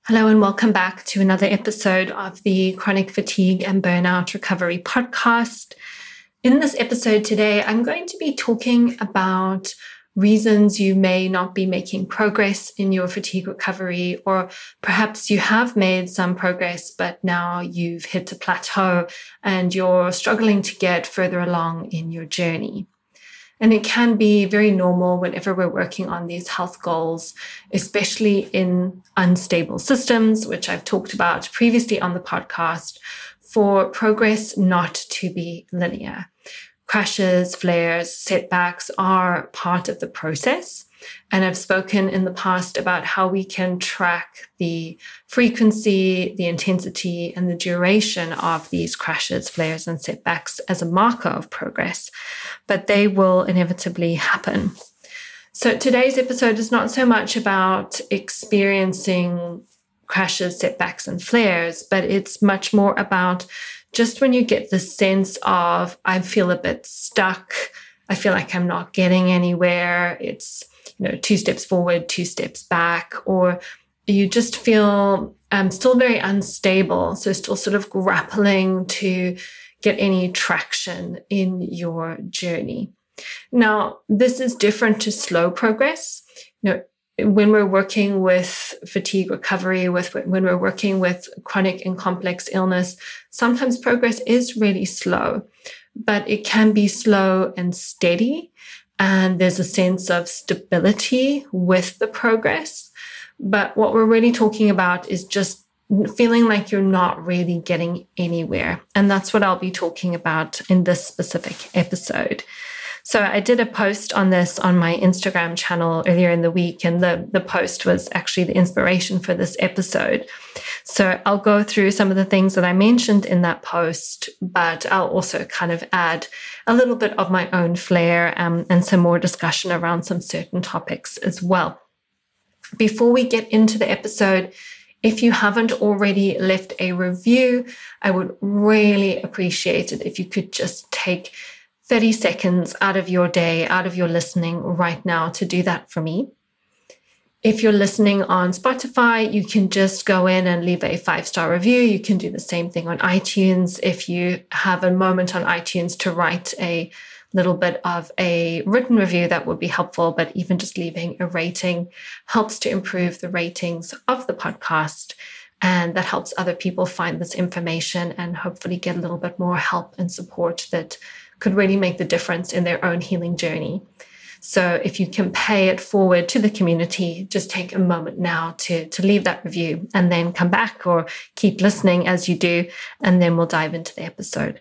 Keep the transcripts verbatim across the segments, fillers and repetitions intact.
Hello and welcome back to another episode of the Chronic Fatigue and Burnout Recovery podcast. In this episode today, I'm going to be talking about reasons you may not be making progress in your fatigue recovery, or perhaps you have made some progress, but now you've hit a plateau and you're struggling to get further along in your journey. And it can be very normal whenever we're working on these health goals, especially in unstable systems, which I've talked about previously on the podcast, for progress not to be linear. Crashes, flares, setbacks are part of the process. And I've spoken in the past about how we can track the frequency, the intensity, and the duration of these crashes, flares, and setbacks as a marker of progress, but they will inevitably happen. So today's episode is not so much about experiencing crashes, setbacks, and flares, but it's much more about just when you get the sense of, I feel a bit stuck, I feel like I'm not getting anywhere, it's you know, two steps forward, two steps back, or you just feel um, still very unstable. So still sort of grappling to get any traction in your journey. Now, this is different to slow progress. You know, when we're working with fatigue recovery, with when we're working with chronic and complex illness, sometimes progress is really slow, but it can be slow and steady. And there's a sense of stability with the progress. But what we're really talking about is just feeling like you're not really getting anywhere. And that's what I'll be talking about in this specific episode. So I did a post on this on my Instagram channel earlier in the week, and the, the post was actually the inspiration for this episode. So I'll go through some of the things that I mentioned in that post, but I'll also kind of add a little bit of my own flair um, and some more discussion around some certain topics as well. Before we get into the episode, if you haven't already left a review, I would really appreciate it if you could just take thirty seconds out of your day, out of your listening right now to do that for me. If you're listening on Spotify, you can just go in and leave a five-star review. You can do the same thing on iTunes. If you have a moment on iTunes to write a little bit of a written review, that would be helpful. But even just leaving a rating helps to improve the ratings of the podcast. And that helps other people find this information and hopefully get a little bit more help and support that could really make the difference in their own healing journey. So if you can pay it forward to the community, just take a moment now to, to leave that review and then come back or keep listening as you do, and then we'll dive into the episode.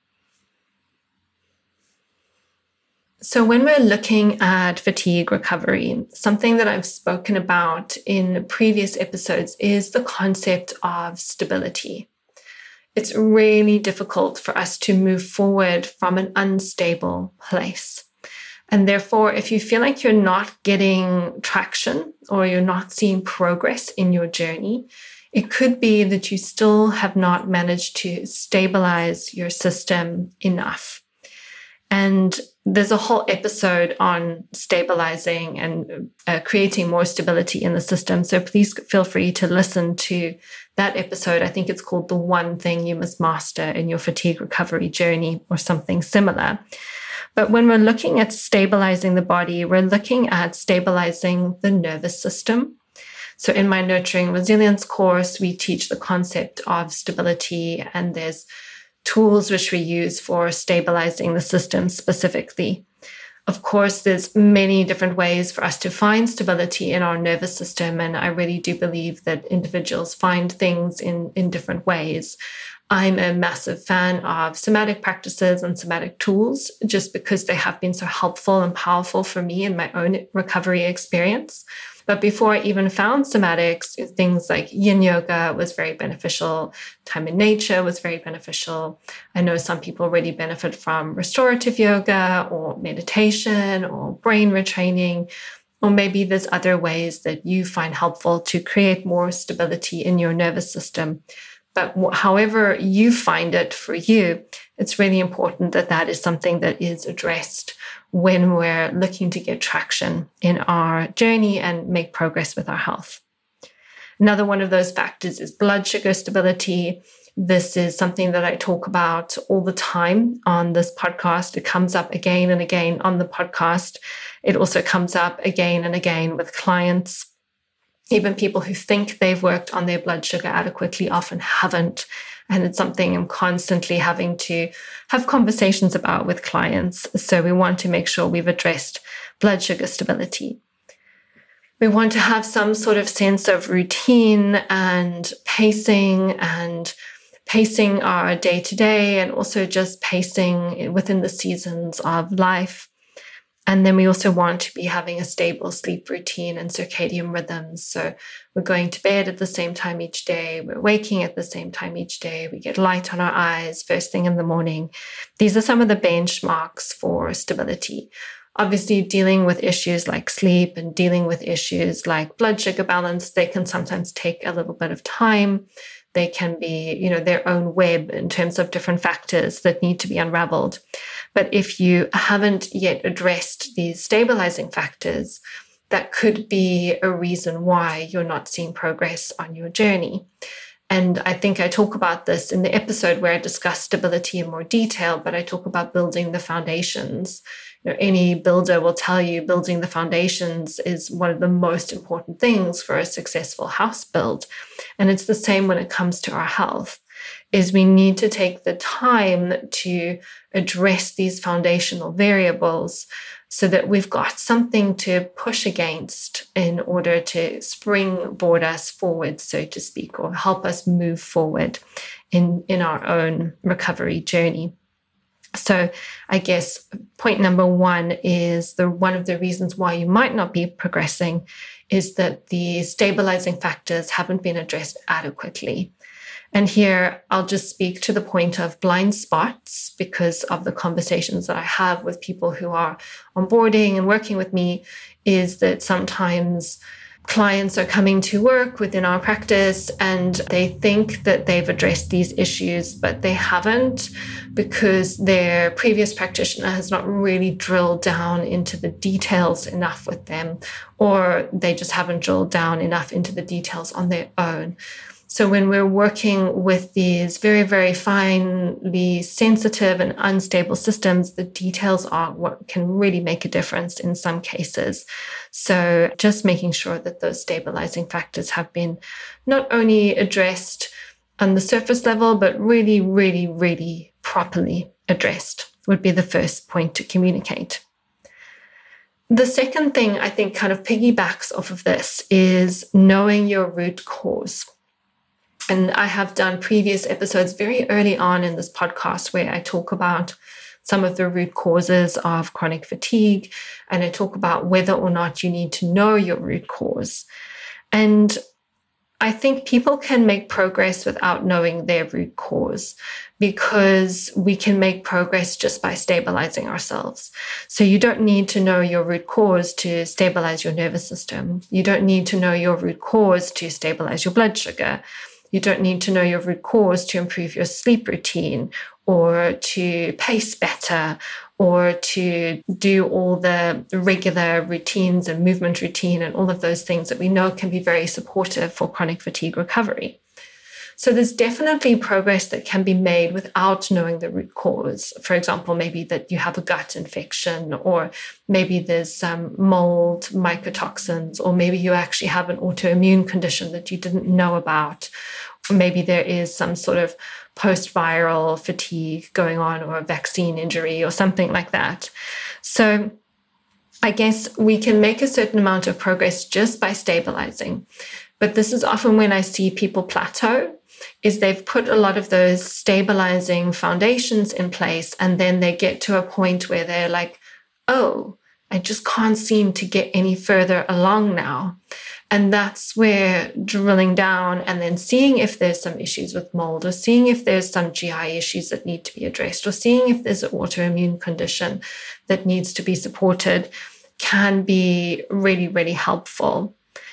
So when we're looking at fatigue recovery, something that I've spoken about in previous episodes is the concept of stability. It's really difficult for us to move forward from an unstable place. And therefore, if you feel like you're not getting traction or you're not seeing progress in your journey, it could be that you still have not managed to stabilize your system enough. And there's a whole episode on stabilizing and uh, creating more stability in the system. So please feel free to listen to that episode. I think it's called The One Thing You Must Master in Your Fatigue Recovery Journey or something similar. But when we're looking at stabilizing the body, we're looking at stabilizing the nervous system. So in my Nurturing Resilience course, we teach the concept of stability, and there's tools which we use for stabilizing the system specifically. Of course, there's many different ways for us to find stability in our nervous system, and I really do believe that individuals find things in, in different ways. I'm a massive fan of somatic practices and somatic tools just because they have been so helpful and powerful for me in my own recovery experience. But before I even found somatics, things like yin yoga was very beneficial. Time in nature was very beneficial. I know some people really benefit from restorative yoga or meditation or brain retraining, or maybe there's other ways that you find helpful to create more stability in your nervous system. But however you find it for you, it's really important that that is something that is addressed when we're looking to get traction in our journey and make progress with our health. Another one of those factors is blood sugar stability. This is something that I talk about all the time on this podcast. It comes up again and again on the podcast. It also comes up again and again with clients. Even people who think they've worked on their blood sugar adequately often haven't. And it's something I'm constantly having to have conversations about with clients. So we want to make sure we've addressed blood sugar stability. We want to have some sort of sense of routine and pacing and pacing our day-to-day and also just pacing within the seasons of life. And then we also want to be having a stable sleep routine and circadian rhythms. So we're going to bed at the same time each day. We're waking at the same time each day. We get light on our eyes first thing in the morning. These are some of the benchmarks for stability. Obviously, dealing with issues like sleep and dealing with issues like blood sugar balance, they can sometimes take a little bit of time. They can be, you know, their own web in terms of different factors that need to be unraveled. But if you haven't yet addressed these stabilizing factors, that could be a reason why you're not seeing progress on your journey. And I think I talk about this in the episode where I discuss stability in more detail, but I talk about building the foundations. You know, any builder will tell you building the foundations is one of the most important things for a successful house build. And it's the same when it comes to our health, is we need to take the time to address these foundational variables so that we've got something to push against in order to springboard us forward, so to speak, or help us move forward in, in our own recovery journey. So I guess point number one is the one of the reasons why you might not be progressing is that the stabilizing factors haven't been addressed adequately. And here I'll just speak to the point of blind spots because of the conversations that I have with people who are onboarding and working with me, is that sometimes clients are coming to work within our practice and they think that they've addressed these issues, but they haven't because their previous practitioner has not really drilled down into the details enough with them, or they just haven't drilled down enough into the details on their own. So when we're working with these very, very finely sensitive and unstable systems, the details are what can really make a difference in some cases. So just making sure that those stabilizing factors have been not only addressed on the surface level, but really, really, really properly addressed would be the first point to communicate. The second thing I think kind of piggybacks off of this is knowing your root cause. And I have done previous episodes very early on in this podcast where I talk about some of the root causes of chronic fatigue, and I talk about whether or not you need to know your root cause. And I think people can make progress without knowing their root cause because we can make progress just by stabilizing ourselves. So you don't need to know your root cause to stabilize your nervous system. You don't need to know your root cause to stabilize your blood sugar. You don't need to know your root cause to improve your sleep routine or to pace better or to do all the regular routines and movement routine and all of those things that we know can be very supportive for chronic fatigue recovery. So there's definitely progress that can be made without knowing the root cause. For example, maybe that you have a gut infection, or maybe there's some mold, mycotoxins, or maybe you actually have an autoimmune condition that you didn't know about. Or maybe there is some sort of post-viral fatigue going on, or a vaccine injury or something like that. So I guess we can make a certain amount of progress just by stabilizing. But this is often when I see people plateau, is they've put a lot of those stabilizing foundations in place, and then they get to a point where they're like, oh, I just can't seem to get any further along now. And that's where drilling down and then seeing if there's some issues with mold, or seeing if there's some G I issues that need to be addressed, or seeing if there's an autoimmune condition that needs to be supported can be really, really helpful.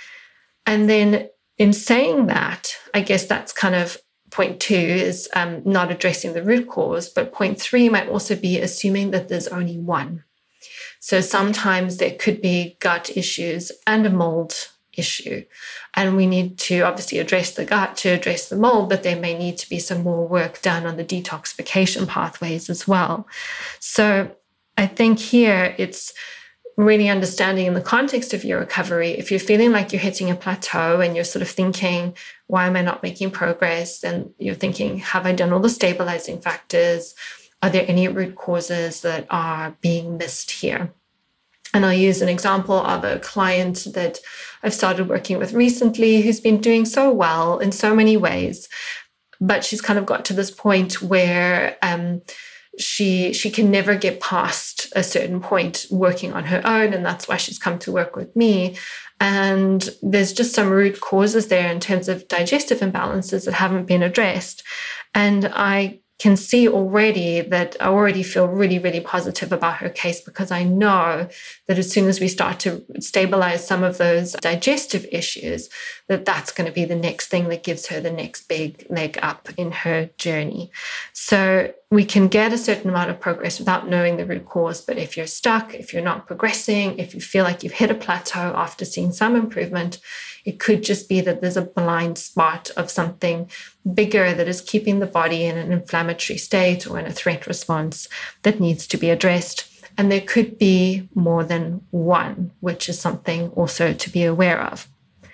And then in saying that, I guess that's kind of point two is um, not addressing the root cause, but point three might also be assuming that there's only one. So sometimes there could be gut issues and a mold issue. And we need to obviously address the gut to address the mold, but there may need to be some more work done on the detoxification pathways as well. So I think here it's really understanding in the context of your recovery, if you're feeling like you're hitting a plateau and you're sort of thinking, why am I not making progress? And you're thinking, have I done all the stabilizing factors? Are there any root causes that are being missed here? And I'll use an example of a client that I've started working with recently who's been doing so well in so many ways, but she's kind of got to this point where um, she she can never get past a certain point working on her own, and that's why she's come to work with me. And there's just some root causes there in terms of digestive imbalances that haven't been addressed. And I can see already that I already feel really, really positive about her case, because I know that as soon as we start to stabilize some of those digestive issues, that that's going to be the next thing that gives her the next big leg up in her journey. So we can get a certain amount of progress without knowing the root cause. But if you're stuck, if you're not progressing, if you feel like you've hit a plateau after seeing some improvement, it could just be that there's a blind spot of something bigger that is keeping the body in an inflammatory state or in a threat response that needs to be addressed. And there could be more than one, which is something also to be aware of.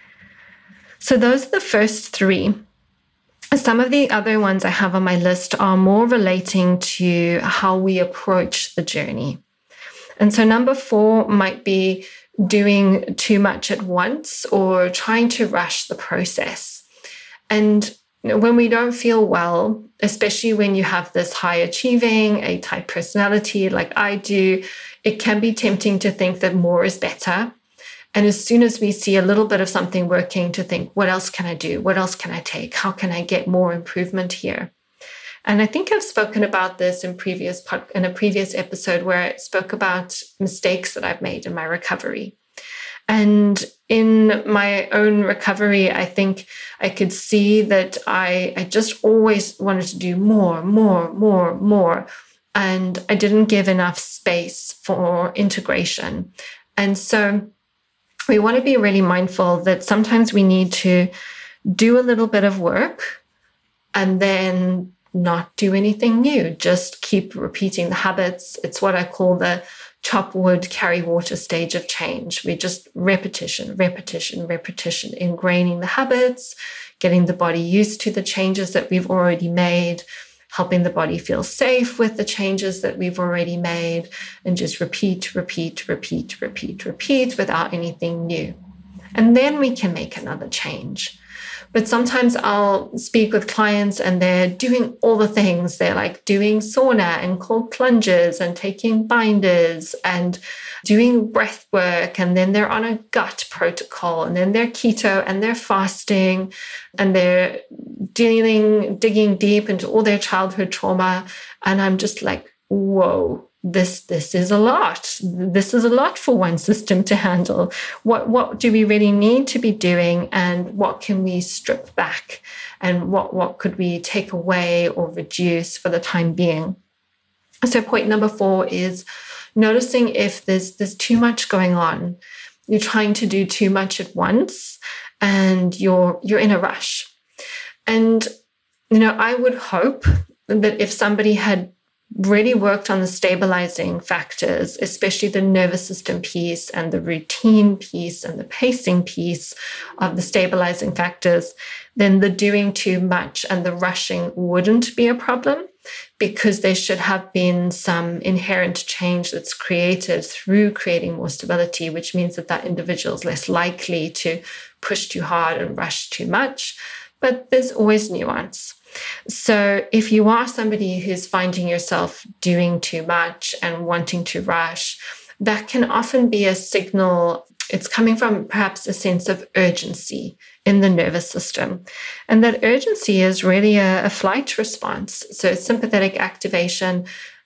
So those are the first three. Some of the other ones I have on my list are more relating to how we approach the journey. And so number four might be doing too much at once or trying to rush the process. And you know, when we don't feel well, especially when you have this high achieving A-type personality like I do, it can be tempting to think that more is better. And as soon as we see a little bit of something working, to think, what else can I do? What else can I take? How can I get more improvement here? And I think I've spoken about this in previous pod, in a previous episode where I spoke about mistakes that I've made in my recovery. And in my own recovery, I think I could see that I, I just always wanted to do more, more, more, more. And I didn't give enough space for integration. And so we want to be really mindful that sometimes we need to do a little bit of work and then not do anything new. Just keep repeating the habits. It's what I call the chop wood, carry water stage of change. We just repetition, repetition, repetition, ingraining the habits, getting the body used to the changes that we've already made, helping the body feel safe with the changes that we've already made, and just repeat, repeat, repeat, repeat, repeat without anything new. And then we can make another change. But sometimes I'll speak with clients and they're doing all the things. They're like doing sauna and cold plunges and taking binders and doing breath work. And then they're on a gut protocol, and then they're keto and they're fasting and they're dealing, digging deep into all their childhood trauma. And I'm just like, whoa. This this is a lot. This is a lot for one system to handle. What what do we really need to be doing, and what can we strip back, and what what could we take away or reduce for the time being? So point number four is noticing if there's there's too much going on. You're trying to do too much at once, and you're you're in a rush. And you know, I would hope that if somebody had really worked on the stabilizing factors, especially the nervous system piece and the routine piece and the pacing piece of the stabilizing factors, then the doing too much and the rushing wouldn't be a problem, because there should have been some inherent change that's created through creating more stability, which means that that individual is less likely to push too hard and rush too much. But there's always nuance. So if you are somebody who's finding yourself doing too much and wanting to rush, that can often be a signal. It's coming from perhaps a sense of urgency in the nervous system. And that urgency is really a, a flight response. So sympathetic activation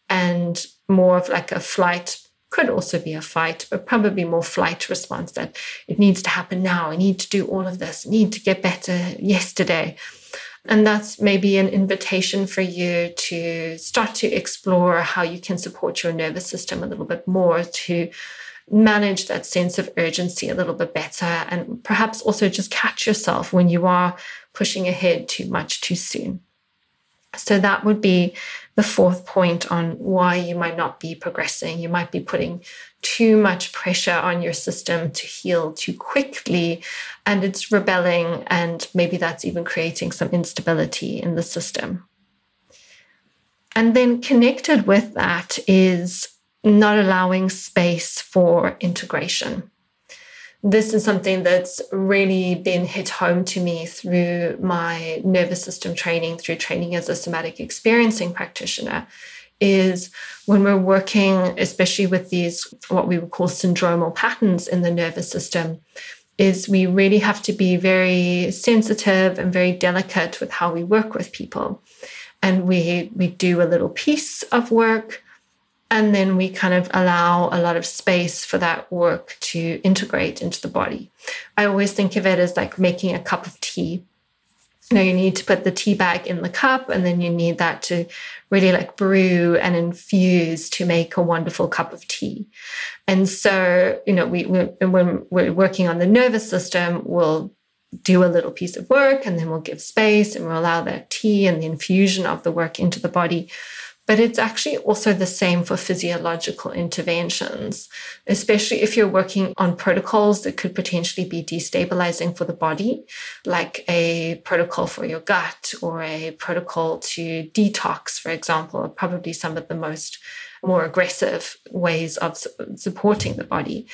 and more of like a flight, could also be a fight, but probably more flight response, that it needs to happen now. I need to do all of this. I need to get better yesterday. And that's maybe an invitation for you to start to explore how you can support your nervous system a little bit more to manage that sense of urgency a little bit better, and perhaps also just catch yourself when you are pushing ahead too much too soon. So that would be the fourth point on why you might not be progressing. You might be putting too much pressure on your system to heal too quickly, and it's rebelling, and maybe that's even creating some instability in the system. And then connected with that is not allowing space for integration. This is something that's really been hit home to me through my nervous system training, through training as a somatic experiencing practitioner, is when we're working, especially with these, what we would call syndromal patterns in the nervous system, is we really have to be very sensitive and very delicate with how we work with people. And we, we do a little piece of work, and then we kind of allow a lot of space for that work to integrate into the body. I always think of it as like making a cup of tea. You know, you need to put the tea bag in the cup, and then you need that to really like brew and infuse to make a wonderful cup of tea. And so, you know, we, we when we're working on the nervous system, we'll do a little piece of work, and then we'll give space, and we'll allow that tea and the infusion of the work into the body. But it's actually also the same for physiological interventions, especially if you're working on protocols that could potentially be destabilizing for the body, like a protocol for your gut or a protocol to detox, for example, are probably some of the most more aggressive ways of supporting the body.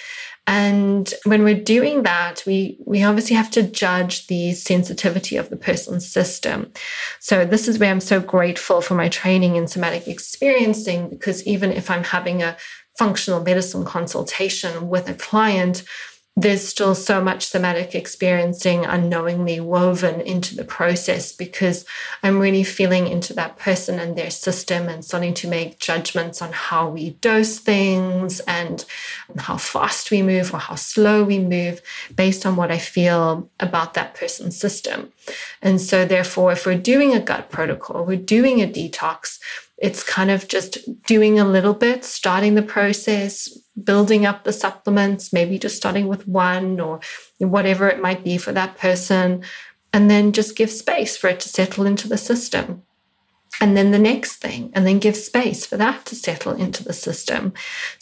And when we're doing that, we, we obviously have to judge the sensitivity of the person's system. So this is where I'm so grateful for my training in somatic experiencing, because even if I'm having a functional medicine consultation with a client, there's still so much somatic experiencing unknowingly woven into the process, because I'm really feeling into that person and their system and starting to make judgments on how we dose things and how fast we move or how slow we move based on what I feel about that person's system. And so therefore, if we're doing a gut protocol, we're doing a detox, it's kind of just doing a little bit, starting the process, building up the supplements, maybe just starting with one or whatever it might be for that person, and then just give space for it to settle into the system. And then the next thing, and then give space for that to settle into the system.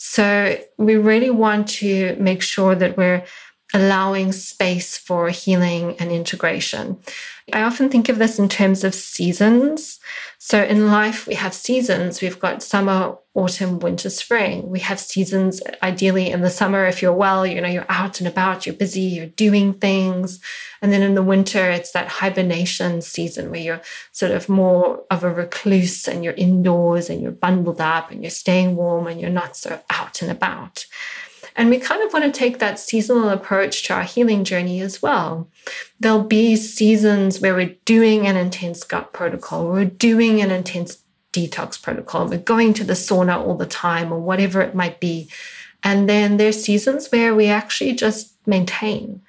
So we really want to make sure that we're allowing space for healing and integration. I often think of this in terms of seasons. So in life, we have seasons. We've got summer, autumn, winter, spring. We have seasons, ideally in the summer, if you're well, you know, you're out and about, you're busy, you're doing things. And then in the winter, it's that hibernation season where you're sort of more of a recluse and you're indoors and you're bundled up and you're staying warm and you're not so out and about. And we kind of want to take that seasonal approach to our healing journey as well. There'll be seasons where we're doing an intense gut protocol, we're doing an intense detox protocol, we're going to the sauna all the time or whatever it might be. And then there's seasons where we actually just maintain.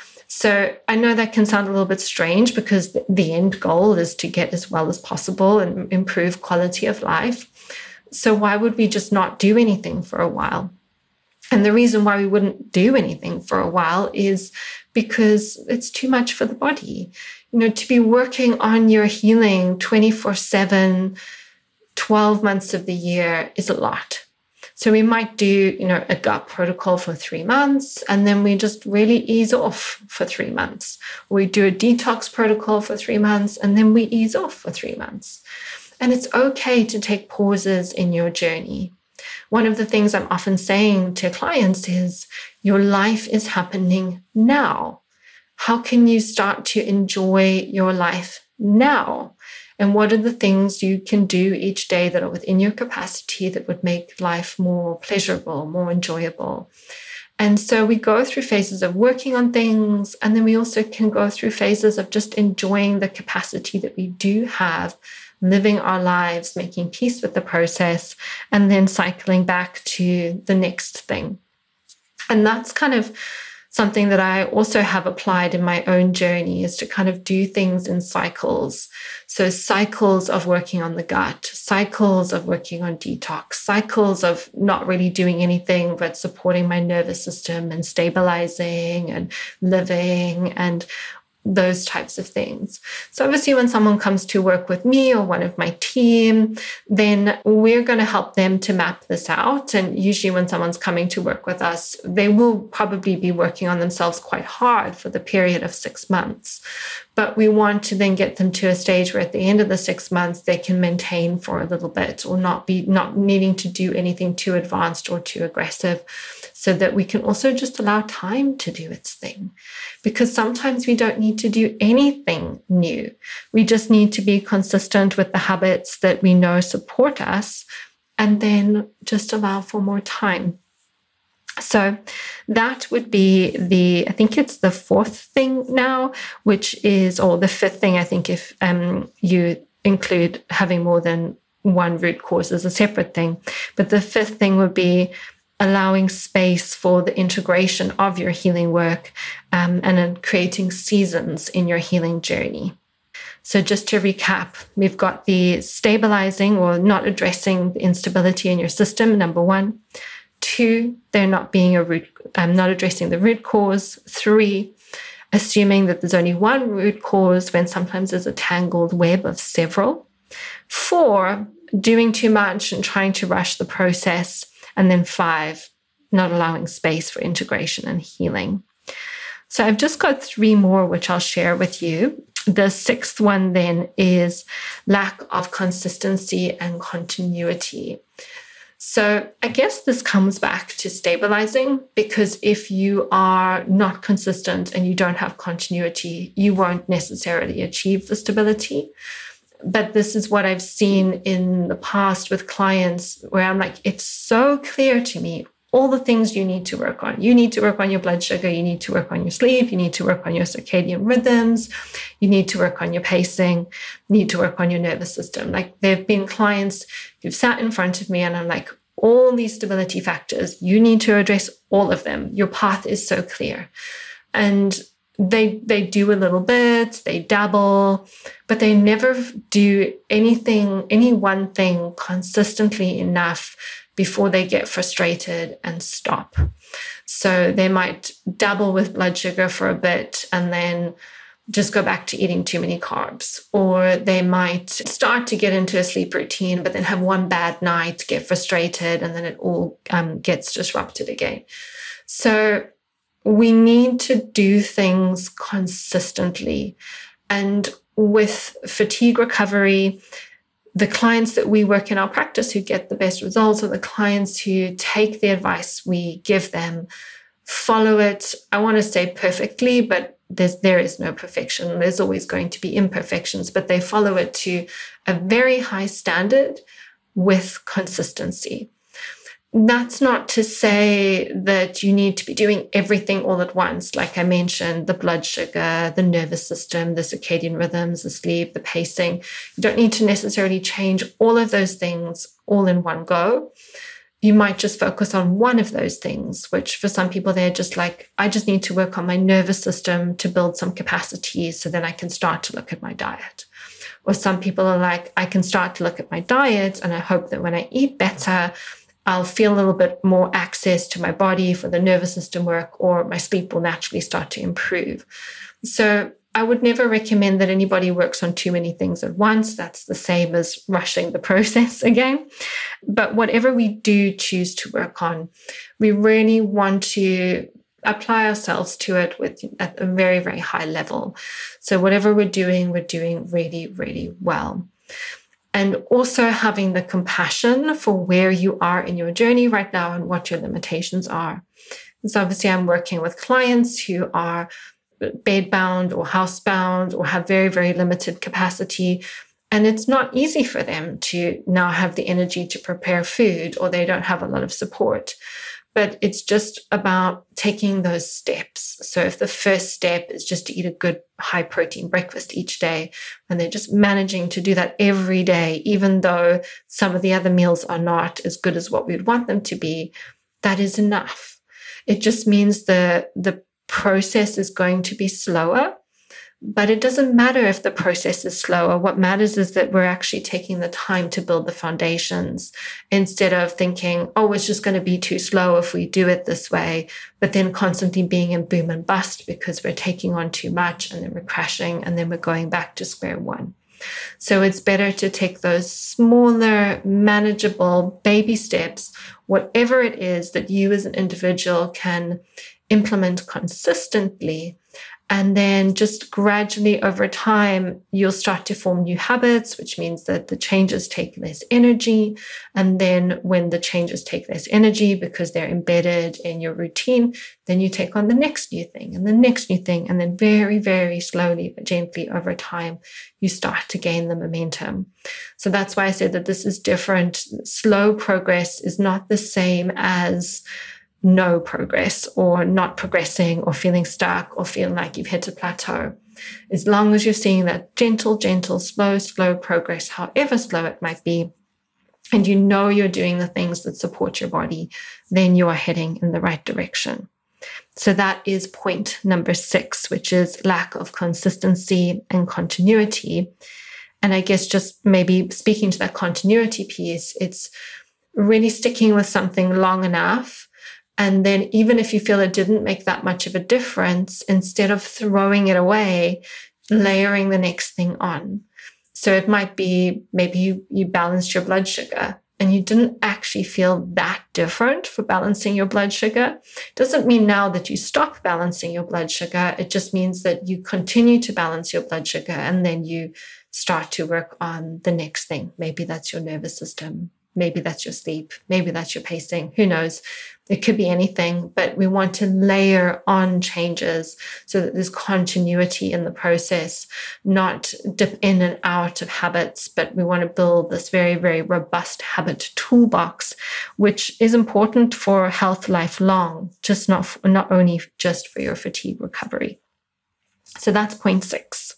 So I know that can sound a little bit strange, because the end goal is to get as well as possible and improve quality of life. So why would we just not do anything for a while? And the reason why we wouldn't do anything for a while is because it's too much for the body. You know, to be working on your healing twenty-four seven, twelve months of the year is a lot. So we might do, you know, a gut protocol for three months, and then we just really ease off for three months. We do a detox protocol for three months, and then we ease off for three months. And it's okay to take pauses in your journey. One of the things I'm often saying to clients is, your life is happening now. How can you start to enjoy your life now? And what are the things you can do each day that are within your capacity that would make life more pleasurable, more enjoyable? And so we go through phases of working on things, and then we also can go through phases of just enjoying the capacity that we do have, living our lives, making peace with the process, and then cycling back to the next thing. And that's kind of Something that I also have applied in my own journey is to kind of do things in cycles. So cycles of working on the gut, cycles of working on detox, cycles of not really doing anything but supporting my nervous system and stabilizing and living and those types of things. So obviously when someone comes to work with me or one of my team, then we're going to help them to map this out. And usually when someone's coming to work with us, they will probably be working on themselves quite hard for the period of six months. But we want to then get them to a stage where at the end of the six months, they can maintain for a little bit or not be not needing to do anything too advanced or too aggressive, so that we can also just allow time to do its thing. Because sometimes we don't need to do anything new. We just need to be consistent with the habits that we know support us and then just allow for more time. So that would be the, I think it's the fourth thing now, which is, or the fifth thing, I think, if um, you include having more than one root cause as a separate thing. But the fifth thing would be allowing space for the integration of your healing work um, and then creating seasons in your healing journey. So just to recap, we've got the stabilizing or not addressing the instability in your system, number one. Two, they're not being a root, um, not addressing the root cause. Three, assuming that there's only one root cause when sometimes there's a tangled web of several. Four, doing too much and trying to rush the process. And then five, not allowing space for integration and healing. So I've just got three more, which I'll share with you. The sixth one then is lack of consistency and continuity. So I guess this comes back to stabilizing, because if you are not consistent and you don't have continuity, you won't necessarily achieve the stability. But this is what I've seen in the past with clients where I'm like, it's so clear to me, all the things you need to work on. You need to work on your blood sugar. You need to work on your sleep. You need to work on your circadian rhythms. You need to work on your pacing. You need to work on your nervous system. Like there have been clients who've sat in front of me and I'm like, all these stability factors, you need to address all of them. Your path is so clear. And They they do a little bit, they dabble, but they never do anything, any one thing consistently enough before they get frustrated and stop. So they might dabble with blood sugar for a bit and then just go back to eating too many carbs. Or they might start to get into a sleep routine, but then have one bad night, get frustrated, and then it all um, gets disrupted again. So we need to do things consistently. And with fatigue recovery, the clients that we work in our practice who get the best results are the clients who take the advice we give them, follow it, I want to say perfectly, but there's, there is no perfection. There's always going to be imperfections, but they follow it to a very high standard with consistency. That's not to say that you need to be doing everything all at once. Like I mentioned, the blood sugar, the nervous system, the circadian rhythms, the sleep, the pacing. You don't need to necessarily change all of those things all in one go. You might just focus on one of those things, which for some people, they're just like, I just need to work on my nervous system to build some capacity so then I can start to look at my diet. Or some people are like, I can start to look at my diet and I hope that when I eat better, I'll feel a little bit more access to my body for the nervous system work, or my sleep will naturally start to improve. So I would never recommend that anybody works on too many things at once. That's the same as rushing the process again. But whatever we do choose to work on, we really want to apply ourselves to it with at a very, very high level. So whatever we're doing, we're doing really, really well. And also having the compassion for where you are in your journey right now and what your limitations are. So obviously I'm working with clients who are bedbound or housebound or have very, very limited capacity. And it's not easy for them to now have the energy to prepare food, or they don't have a lot of support. But it's just about taking those steps. So if the first step is just to eat a good high protein breakfast each day, and they're just managing to do that every day, even though some of the other meals are not as good as what we'd want them to be, that is enough. It just means the, the process is going to be slower. But it doesn't matter if the process is slower. What matters is that we're actually taking the time to build the foundations instead of thinking, oh, it's just going to be too slow if we do it this way, but then constantly being in boom and bust because we're taking on too much and then we're crashing and then we're going back to square one. So it's better to take those smaller, manageable baby steps, whatever it is that you as an individual can implement consistently. And then just gradually over time, you'll start to form new habits, which means that the changes take less energy. And then when the changes take less energy because they're embedded in your routine, then you take on the next new thing and the next new thing. And then very, very slowly, but gently over time, you start to gain the momentum. So that's why I said that this is different. Slow progress is not the same as no progress or not progressing or feeling stuck or feeling like you've hit a plateau. As long as you're seeing that gentle, gentle, slow, slow progress, however slow it might be, and you know you're doing the things that support your body, then you are heading in the right direction. So that is point number six, which is lack of consistency and continuity. And I guess just maybe speaking to that continuity piece, it's really sticking with something long enough. And then even if you feel it didn't make that much of a difference, instead of throwing it away, layering the next thing on. So it might be maybe you, you balanced your blood sugar and you didn't actually feel that different for balancing your blood sugar. Doesn't mean now that you stop balancing your blood sugar. It just means that you continue to balance your blood sugar and then you start to work on the next thing. Maybe that's your nervous system. Maybe that's your sleep. Maybe that's your pacing. Who knows? It could be anything, but we want to layer on changes so that there's continuity in the process, not dip in and out of habits, but we want to build this very, very robust habit toolbox, which is important for health lifelong, just not, not only just for your fatigue recovery. So that's point six.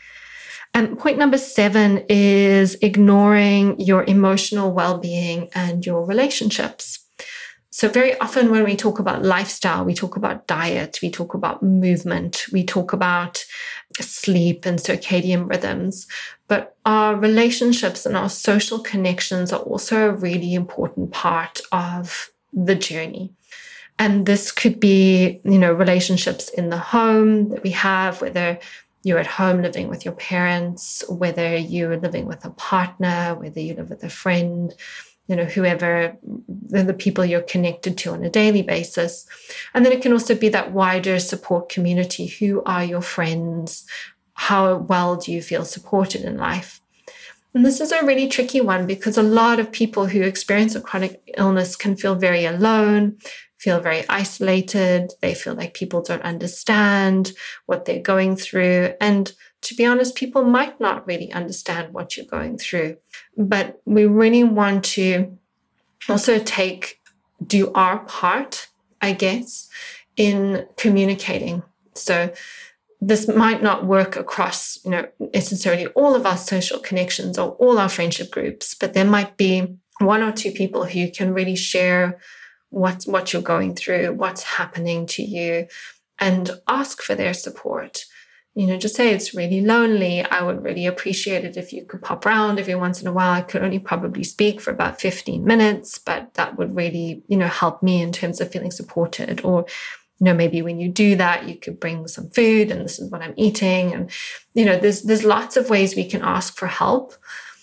And point number seven is ignoring your emotional well-being and your relationships. So very often when we talk about lifestyle, we talk about diet, we talk about movement, we talk about sleep and circadian rhythms, but our relationships and our social connections are also a really important part of the journey. And this could be, you know, relationships in the home that we have, whether you're at home living with your parents, whether you're living with a partner, whether you live with a friend, you know, whoever, the people you're connected to on a daily basis. And then it can also be that wider support community. Who are your friends? How well do you feel supported in life? And this is a really tricky one because a lot of people who experience a chronic illness can feel very alone, feel very isolated. They feel like people don't understand what they're going through. And to be honest, people might not really understand what you're going through. But we really want to also take, do our part, I guess, in communicating. So this might not work across, you know, necessarily all of our social connections or all our friendship groups, but there might be one or two people who can really share what, what you're going through, what's happening to you, and ask for their support. You know, just say it's really lonely. I would really appreciate it if you could pop around every once in a while. I could only probably speak for about fifteen minutes, but that would really, you know, help me in terms of feeling supported. Or, you know, maybe when you do that, you could bring some food and this is what I'm eating. And, you know, there's, there's lots of ways we can ask for help.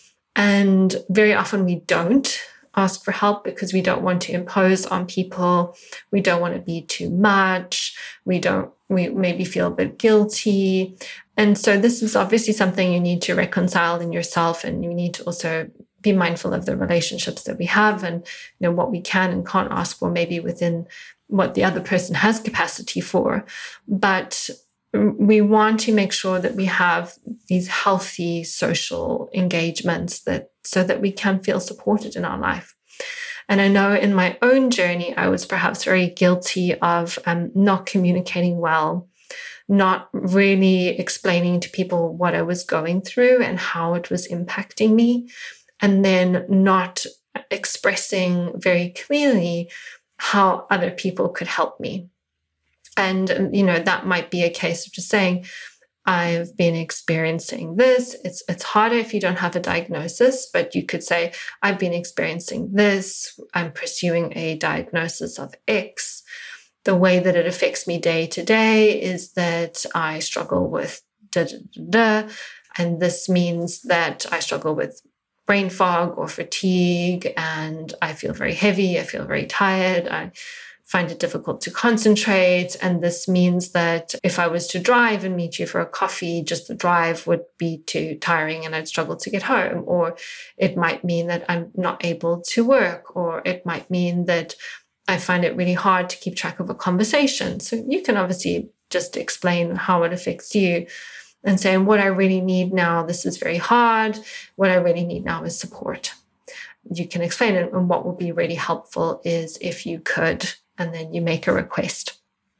And very often we don't ask for help because we don't want to impose on people. We don't want to be too much. We don't, we maybe feel a bit guilty. And so this is obviously something you need to reconcile in yourself, and you need to also be mindful of the relationships that we have and, you know, what we can and can't ask for, maybe within what the other person has capacity for. But we want to make sure that we have these healthy social engagements that so that we can feel supported in our life. And I know in my own journey, I was perhaps very guilty of um, not communicating well, not really explaining to people what I was going through and how it was impacting me, and then not expressing very clearly how other people could help me. And, you know, that might be a case of just saying, I've been experiencing this. It's it's harder if you don't have a diagnosis, but you could say, I've been experiencing this. I'm pursuing a diagnosis of X. The way that it affects me day to day is that I struggle with da da da da. And this means that I struggle with brain fog or fatigue, and I feel very heavy. I feel very tired. I find it difficult to concentrate. And this means that if I was to drive and meet you for a coffee, just the drive would be too tiring and I'd struggle to get home. Or it might mean that I'm not able to work, or it might mean that I find it really hard to keep track of a conversation. So you can obviously just explain how it affects you and saying, what I really need now, this is very hard. What I really need now is support. You can explain it. And what would be really helpful is if you could, and then you make a request.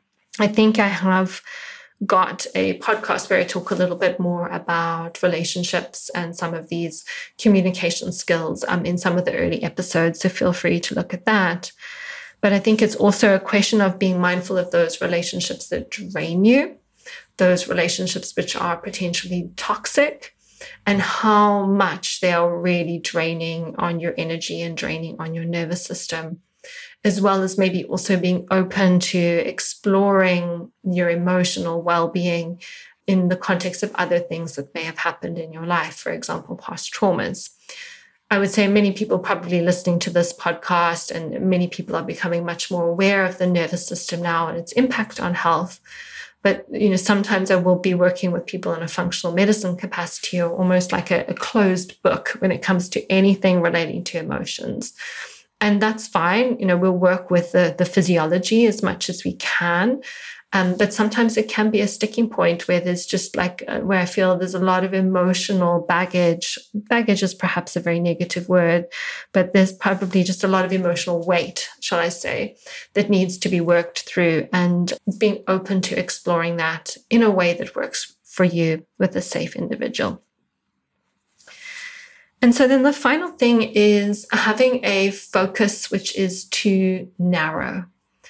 I think I have got a podcast where I talk a little bit more about relationships and some of these communication skills um, in some of the early episodes. So feel free to look at that. But I think it's also a question of being mindful of those relationships that drain you, those relationships which are potentially toxic, and how much they are really draining on your energy and draining on your nervous system, as well as maybe also being open to exploring your emotional well-being in the context of other things that may have happened in your life, for example, past traumas. I would say many people probably listening to this podcast, and many people are becoming much more aware of the nervous system now and its impact on health. But, you know, sometimes I will be working with people in a functional medicine capacity, or almost like a, a closed book when it comes to anything relating to emotions. And that's fine. You know, we'll work with the, the physiology as much as we can. Um, but sometimes it can be a sticking point where there's just like, uh, where I feel there's a lot of emotional baggage. Baggage is perhaps a very negative word, but there's probably just a lot of emotional weight, shall I say, that needs to be worked through, and being open to exploring that in a way that works for you with a safe individual. And so then the final thing is having a focus which is too narrow.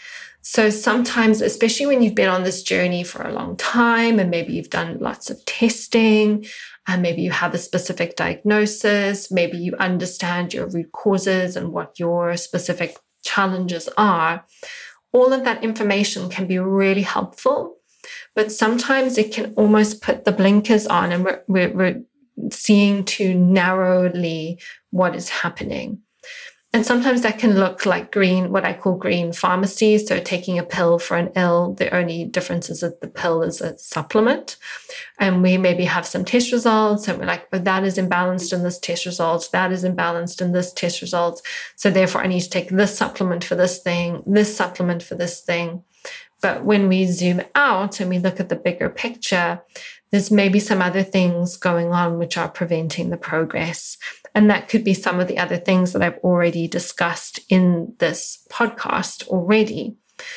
So sometimes, especially when you've been on this journey for a long time, and maybe you've done lots of testing, and maybe you have a specific diagnosis, maybe you understand your root causes and what your specific challenges are, all of that information can be really helpful. But sometimes it can almost put the blinkers on, and we're, we're, we're seeing too narrowly what is happening. And sometimes that can look like green, what I call green pharmacy. So taking a pill for an ill, the only difference is that the pill is a supplement. And we maybe have some test results, and we're like, oh, that is imbalanced in this test result. That is imbalanced in this test result. So therefore I need to take this supplement for this thing, this supplement for this thing. But when we zoom out and we look at the bigger picture, there's maybe some other things going on which are preventing the progress. And that could be some of the other things that I've already discussed in this podcast already.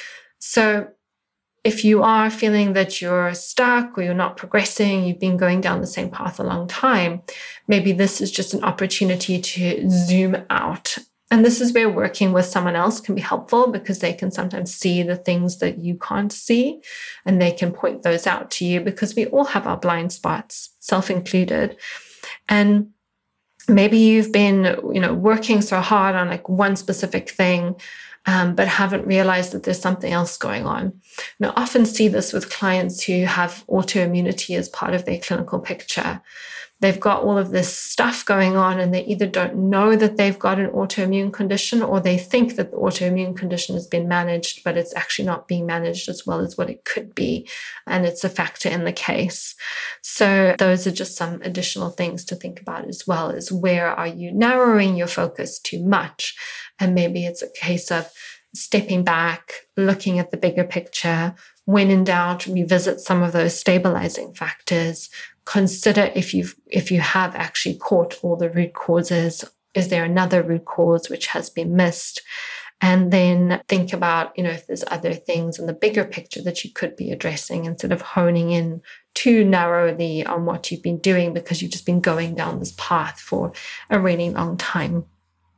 So if you are feeling that you're stuck or you're not progressing, you've been going down the same path a long time, maybe this is just an opportunity to zoom out. And this is where working with someone else can be helpful, because they can sometimes see the things that you can't see, and they can point those out to you, because we all have our blind spots, self included. And maybe you've been, you know, working so hard on like one specific thing, um, but haven't realized that there's something else going on. Now, I often see this with clients who have autoimmunity as part of their clinical picture. They've got all of this stuff going on, and they either don't know that they've got an autoimmune condition, or they think that the autoimmune condition has been managed, but it's actually not being managed as well as what it could be. And it's a factor in the case. So those are just some additional things to think about as well, is where are you narrowing your focus too much? And maybe it's a case of stepping back, looking at the bigger picture. When in doubt, revisit some of those stabilizing factors. Consider if you've if you have actually caught all the root causes. Is there another root cause which has been missed? And then think about, you know, if there's other things in the bigger picture that you could be addressing, instead of honing in too narrowly on what you've been doing because you've just been going down this path for a really long time.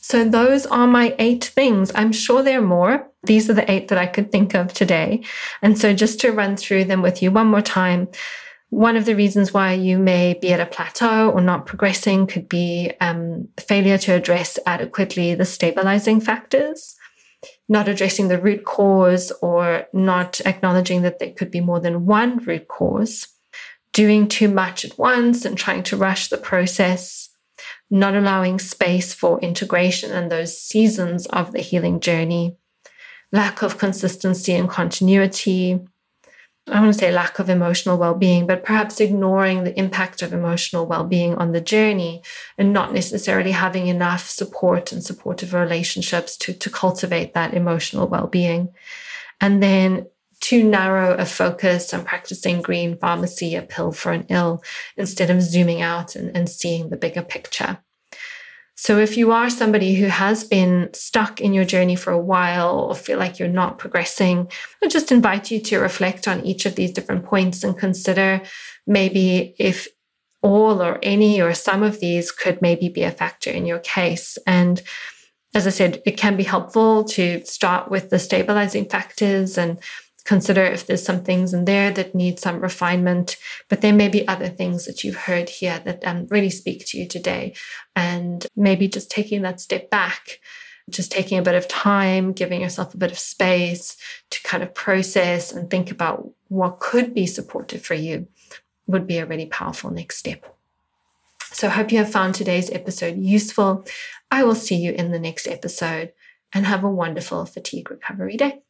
So those are my eight things. I'm sure there are more. These are the eight that I could think of today. And so just to run through them with you one more time, one of the reasons why you may be at a plateau or not progressing could be um, failure to address adequately the stabilizing factors, not addressing the root cause or not acknowledging that there could be more than one root cause, doing too much at once and trying to rush the process, not allowing space for integration and those seasons of the healing journey, lack of consistency and continuity. I want to say lack of emotional well-being, but perhaps ignoring the impact of emotional well-being on the journey and not necessarily having enough support and supportive relationships to, to cultivate that emotional well-being. And then too narrow a focus on practicing green pharmacy, a pill for an ill, instead of zooming out and, and seeing the bigger picture. So if you are somebody who has been stuck in your journey for a while or feel like you're not progressing, I just invite you to reflect on each of these different points and consider maybe if all or any or some of these could maybe be a factor in your case. And as I said, it can be helpful to start with the stabilizing factors and consider if there's some things in there that need some refinement, but there may be other things that you've heard here that um, really speak to you today. And maybe just taking that step back, just taking a bit of time, giving yourself a bit of space to kind of process and think about what could be supportive for you would be a really powerful next step. So I hope you have found today's episode useful. I will see you in the next episode and have a wonderful fatigue recovery day.